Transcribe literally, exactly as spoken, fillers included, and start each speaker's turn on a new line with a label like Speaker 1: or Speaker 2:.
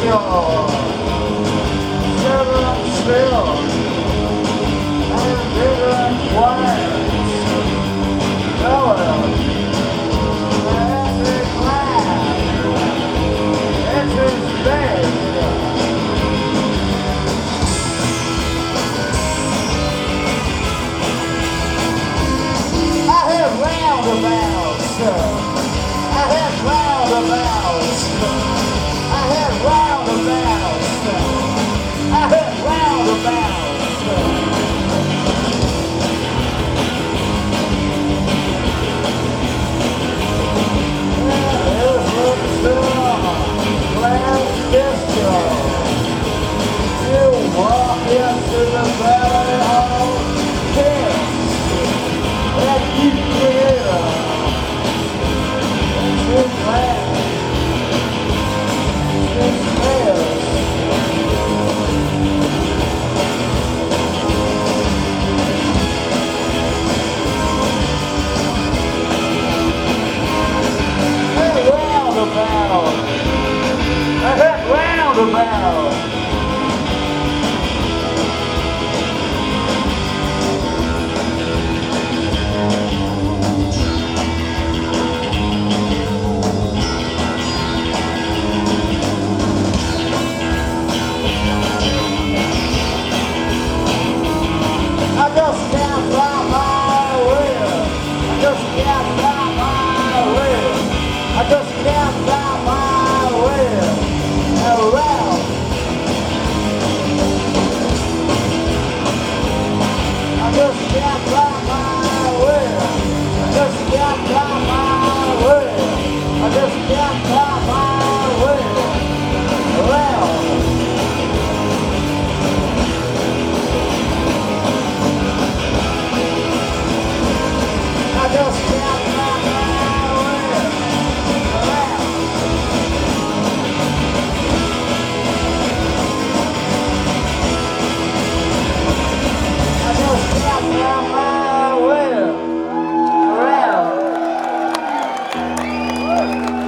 Speaker 1: shore, silver and still, and bitter and white. Oh well, every cloud, it's his bed. I have roundabouts, I have roundabouts, I have roundabouts, I have roundabouts. Walk into the valley of kings and you creator and land and prayers. And roundabout, I had roundabout. I just can't find my way. I just can't find my way. I just can't find my way around. I just can't find my way. I just can't find my way. I just can't find my way around. I just can't find my way around. I just can't find my way around.